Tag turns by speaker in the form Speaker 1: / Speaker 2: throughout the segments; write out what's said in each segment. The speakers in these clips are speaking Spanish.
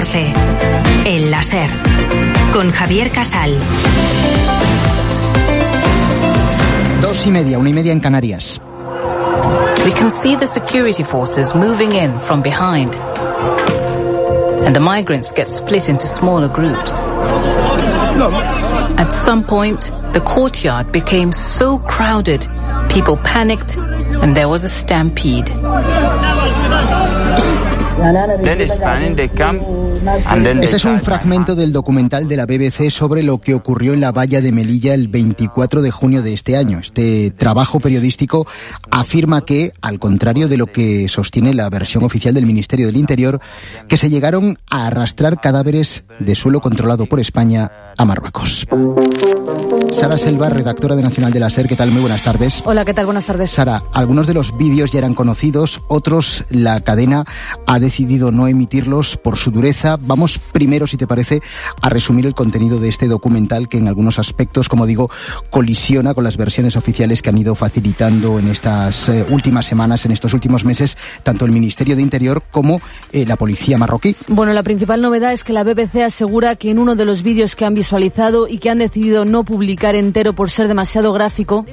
Speaker 1: 14. El láser. Con Javier Casal.
Speaker 2: 2:30, 1:30 en Canarias.
Speaker 3: We can see the security forces moving in from behind. And the migrants get split into smaller groups. At some point, the courtyard became so crowded, people panicked, and there was a stampede.
Speaker 2: Este es un fragmento del documental de la BBC sobre lo que ocurrió en la valla de Melilla el 24 de junio de este año. Este trabajo periodístico afirma que, al contrario de lo que sostiene la versión oficial del Ministerio del Interior, que se llegaron a arrastrar cadáveres de suelo controlado por España a Marruecos. Sara Selva, redactora de Nacional de la SER, ¿qué tal? Muy buenas tardes.
Speaker 4: Hola, ¿qué tal? Buenas tardes.
Speaker 2: Sara, algunos de los vídeos ya eran conocidos, otros la cadena ha decidido no emitirlos por su dureza. Vamos primero, si te parece, a resumir el contenido de este documental que en algunos aspectos, como digo, colisiona con las versiones oficiales que han ido facilitando en estas últimas semanas, en estos últimos meses, tanto el Ministerio de Interior como la policía marroquí.
Speaker 4: Bueno, la principal novedad es que la BBC asegura que en uno de los vídeos que han visualizado y que han decidido no publicar entero por ser demasiado gráfico,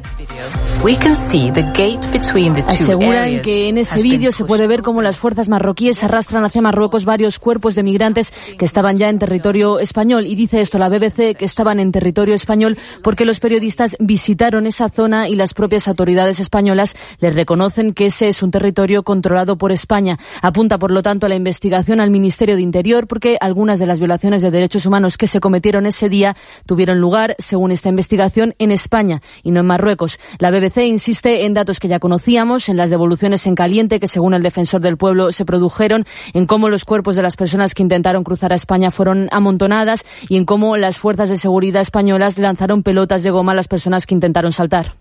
Speaker 4: aseguran que en ese vídeo se puede ver cómo las fuerzas marroquíes arrastran hacia Marruecos varios cuerpos de migrantes que estaban ya en territorio español. Y dice esto la BBC, que estaban en territorio español porque los periodistas visitaron esa zona y las propias autoridades españolas les reconocen que ese es un territorio controlado por España. Apunta, por lo tanto, a la investigación al Ministerio de Interior porque algunas de las violaciones de derechos humanos que se cometieron ese día tuvieron lugar, según esta investigación, en España y no en Marruecos. La BBC insiste en datos que ya conocíamos, en las devoluciones en caliente que, según el Defensor del Pueblo, se produjeron, en cómo los cuerpos de las personas que intentaron cruzar a España fueron amontonadas y en cómo las fuerzas de seguridad españolas lanzaron pelotas de goma a las personas que intentaron saltar.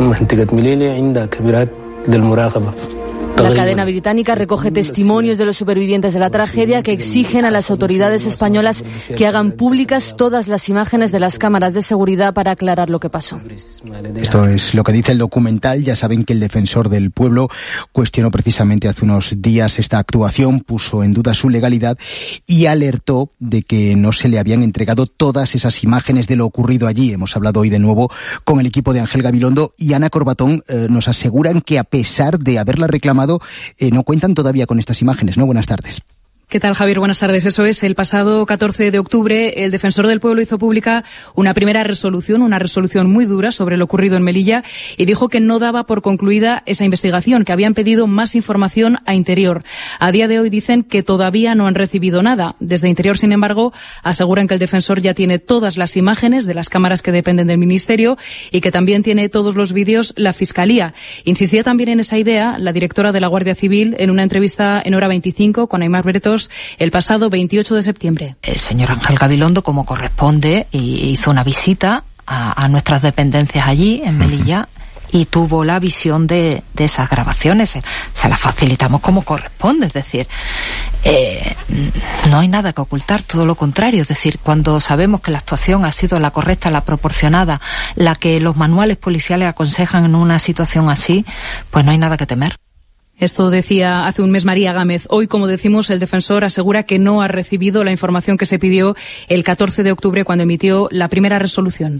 Speaker 4: La cadena británica recoge testimonios de los supervivientes de la tragedia que exigen a las autoridades españolas que hagan públicas todas las imágenes de las cámaras de seguridad para aclarar lo que pasó.
Speaker 2: Esto es lo que dice el documental. Ya saben que el Defensor del Pueblo cuestionó precisamente hace unos días esta actuación, puso en duda su legalidad y alertó de que no se le habían entregado todas esas imágenes de lo ocurrido allí. Hemos hablado hoy de nuevo con el equipo de Ángel Gabilondo y Ana Corbatón. Nos aseguran que, a pesar de haberla reclamado, no cuentan todavía con estas imágenes, ¿no? Buenas tardes.
Speaker 5: ¿Qué tal, Javier? Buenas tardes. Eso es, el pasado 14 de octubre el Defensor del Pueblo hizo pública una primera resolución, una resolución muy dura sobre lo ocurrido en Melilla, y dijo que no daba por concluida esa investigación, que habían pedido más información a Interior. A día de hoy dicen que todavía no han recibido nada. Desde Interior, sin embargo, aseguran que el Defensor ya tiene todas las imágenes de las cámaras que dependen del Ministerio y que también tiene todos los vídeos la Fiscalía. Insistía también en esa idea la directora de la Guardia Civil en una entrevista en Hora 25 con Aimar Bretos el pasado 28 de septiembre.
Speaker 6: El señor Ángel Gabilondo, como corresponde, hizo una visita a nuestras dependencias allí, en Melilla, y tuvo la visión de esas grabaciones. Se las facilitamos como corresponde, es decir, no hay nada que ocultar, todo lo contrario. Es decir, cuando sabemos que la actuación ha sido la correcta, la proporcionada, la que los manuales policiales aconsejan en una situación así, pues no hay nada que temer.
Speaker 5: Esto decía hace un mes María Gámez. Hoy, como decimos, el Defensor asegura que no ha recibido la información que se pidió el 14 de octubre cuando emitió la primera resolución.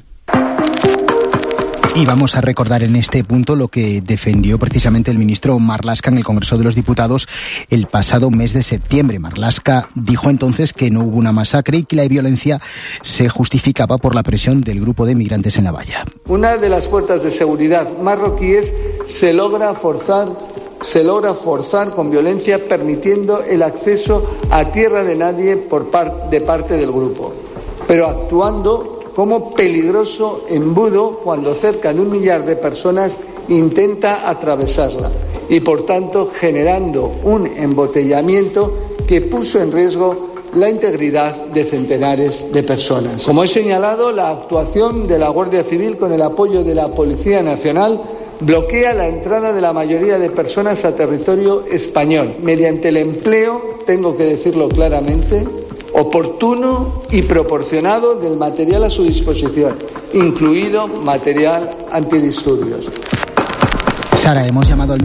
Speaker 2: Y vamos a recordar en este punto lo que defendió precisamente el ministro Marlaska en el Congreso de los Diputados el pasado mes de septiembre. Marlaska dijo entonces que no hubo una masacre y que la violencia se justificaba por la presión del grupo de migrantes en la valla.
Speaker 7: Una de las fuerzas de seguridad marroquíes se logra forzar con violencia, permitiendo el acceso a tierra de nadie de parte del grupo, pero actuando como peligroso embudo cuando cerca de 1 millar de personas intenta atravesarla y, por tanto, generando un embotellamiento que puso en riesgo la integridad de centenares de personas. Como he señalado, la actuación de la Guardia Civil, con el apoyo de la Policía Nacional, bloquea la entrada de la mayoría de personas a territorio español mediante el empleo, tengo que decirlo claramente, oportuno y proporcionado del material a su disposición, incluido material antidisturbios.
Speaker 2: Sara, hemos llamado al